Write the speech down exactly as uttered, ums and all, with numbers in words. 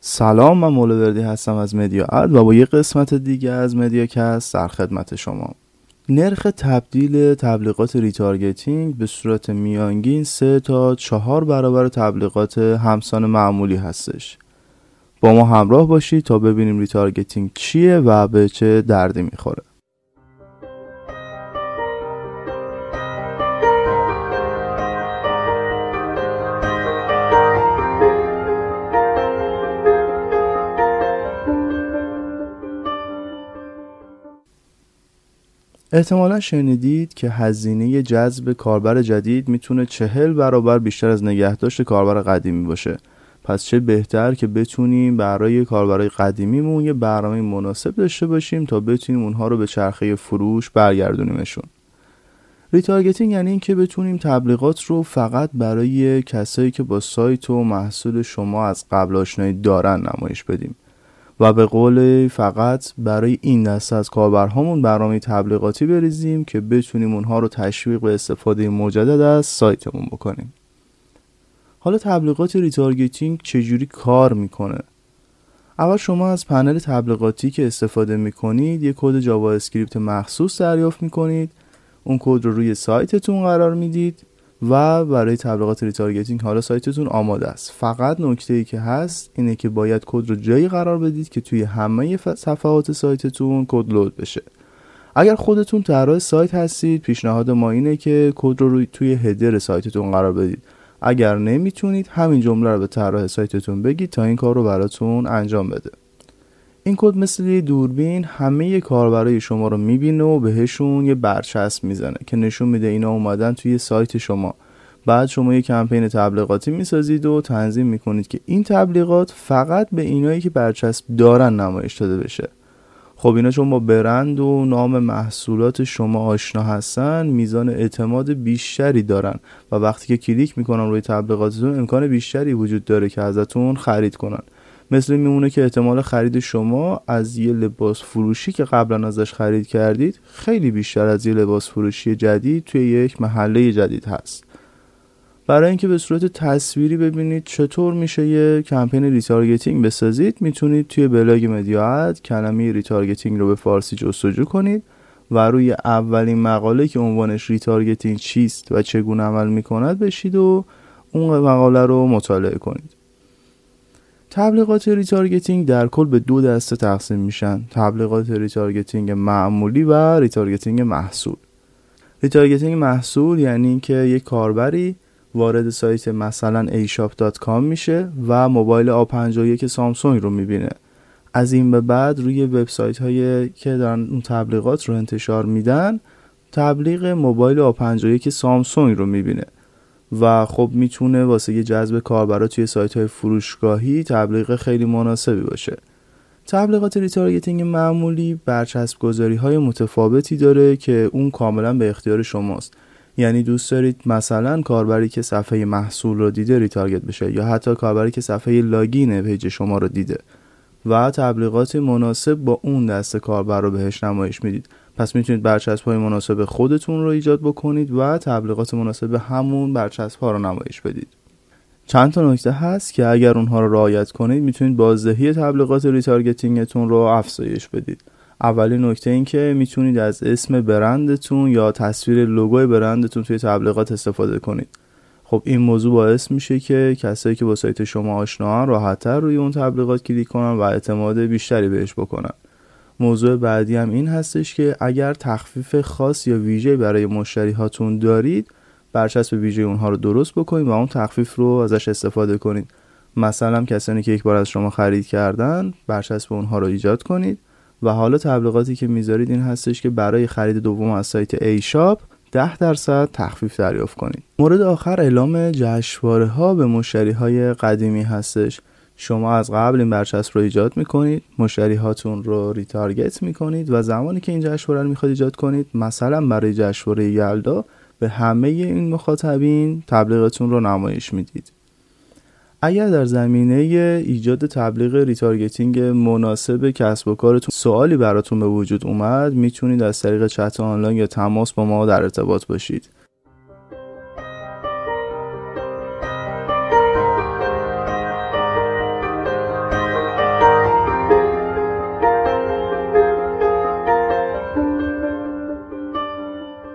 سلام، من مولودردی هستم از مدیا اد و با یک قسمت دیگه از مدیاکست در خدمت شما. نرخ تبدیل تبلیغات ریتارگتینگ به صورت میانگین سه تا چهار برابر تبلیغات همسان معمولی هستش. با ما همراه باشید تا ببینیم ریتارگتینگ چیه و به چه دردی میخوره. احتمالا شنیدید که هزینه جذب کاربر جدید میتونه چهل برابر بیشتر از نگهداشت کاربر قدیمی باشه. پس چه بهتر که بتونیم برای کاربرای قدیمیمون یه برنامه مناسب داشته باشیم تا بتونیم اونها رو به چرخه فروش برگردونیمشون. ریتارگتینگ یعنی این که بتونیم تبلیغات رو فقط برای کسایی که با سایت و محصول شما از قبل آشنایی دارن نمایش بدیم و به قول فقط برای این دسته از کاربرهامون برنامه تبلیغاتی بریزیم که بتونیم اونها رو تشویق به استفاده مجدد از سایتمون بکنیم. حالا تبلیغات ریتارگتینگ چجوری کار میکنه؟ اول شما از پنل تبلیغاتی که استفاده میکنید یک کد جاوا اسکریپت مخصوص دریافت میکنید. اون کد رو روی سایتتون قرار میدید و برای تبلیغات ریتارگتینگ حالا سایتتون آماده است. فقط نکته‌ای که هست اینه که باید کد رو جایی قرار بدید که توی همه صفحات سایتتون کد لود بشه. اگر خودتون طراح سایت هستید، پیشنهاد ما اینه که کد رو روی توی هدر سایتتون قرار بدید. اگر نمیتونید همین جمله رو به طراح سایتتون بگید تا این کار رو براتون انجام بده. این کد مثل دوربین همه کاربرای شما رو میبینه و بهشون یه برچسب میزنه که نشون میده اینا اومدن توی سایت شما. بعد شما یه کمپین تبلیغاتی میسازید و تنظیم میکنید که این تبلیغات فقط به اینایی که برچسب دارن نمایش داده بشه. خب اینا چون با برند و نام محصولات شما آشنا هستن، میزان اعتماد بیشتری دارن و وقتی که کلیک میکنن روی تبلیغاتتون امکان بیشتری وجود داره که ازتون خرید کنن. مثل میمونه که احتمال خرید شما از یه لباس فروشی که قبلا ازش خرید کردید خیلی بیشتر از یه لباس فروشی جدید توی یک محله جدید هست. برای اینکه به صورت تصویری ببینید چطور میشه یه کمپین ریتارگتینگ بسازید، میتونید توی بلاگ مدیا اد کلمه ریتارگتینگ رو به فارسی جستجو کنید و روی اولین مقاله که عنوانش ریتارگتینگ چیست و چگونه عمل میکند بشید و اون مقاله رو مطالعه کنید. تبلیغات ریتارگتینگ در کل به دو دسته تقسیم میشن: تبلیغات ریتارگتینگ معمولی و ریتارگتینگ محصول. ریتارگتینگ محصول یعنی اینکه یک کاربری وارد سایت مثلا ای شاپ دات کام میشه و موبایل آ پنجاه و یک سامسونگ رو میبینه. از این به بعد روی وبسایت هایی که دارن اون تبلیغات رو انتشار میدن تبلیغ موبایل آ پنجاه و یک سامسونگ رو میبینه و خب میتونه واسه یه جذب کاربرا توی سایت های فروشگاهی تبلیغ خیلی مناسبی باشه. تبلیغات ریتارگتینگ معمولی برچسب گذاری های متفاوتی داره که اون کاملا به اختیار شماست. یعنی دوست دارید مثلا کاربری که صفحه محصول رو دیده ریتارگت بشه یا حتی کاربری که صفحه لاگین پیج شما رو دیده و تبلیغات مناسب با اون دسته کاربر رو بهش نمایش میدید. پس میتونید برچسب‌های مناسب خودتون رو ایجاد بکنید و تبلیغات مناسب همون برچسب‌ها رو نمایش بدید. چند تا نکته هست که اگر اونها رو رعایت کنید میتونید بازدهی تبلیغات ریتارگتینگتون رو افزایش بدید. اولین نکته این که میتونید از اسم برندتون یا تصویر لوگوی برندتون توی تبلیغات استفاده کنید. خب این موضوع باعث میشه که کسایی که با سایت شما آشناهن راحت‌تر روی اون تبلیغات کلیک کنن و اعتماد بیشتری بهش بکنن. موضوع بعدی هم این هستش که اگر تخفیف خاص یا ویژه برای مشتری هاتون دارید، برچسب ویژه اونها رو درست بکنید و اون تخفیف رو ازش استفاده کنید. مثلا کسانی که یک بار از شما خرید کردن، برچسب اونها رو ایجاد کنید و حالا تبلیغاتی که میذارید این هستش که برای خرید دوم از سایت ای شاپ ده درصد تخفیف دریافت کنید. مورد آخر اعلام جشنواره ها به مشتری های قدیمی هستش. شما از قبل این برچسب رو ایجاد میکنید، مشتری هاتون رو ریتارگت میکنید و زمانی که این جشنواره رو میخواد ایجاد کنید، مثلا برای جشنواره یلدا به همه این مخاطبین تبلیغتون رو نمایش میدید. اگر در زمینه ایجاد تبلیغ ریتارگتینگ مناسب کسب و کارتون سوالی براتون به وجود اومد، میتونید از طریق چت آنلاین یا تماس با ما در ارتباط باشید.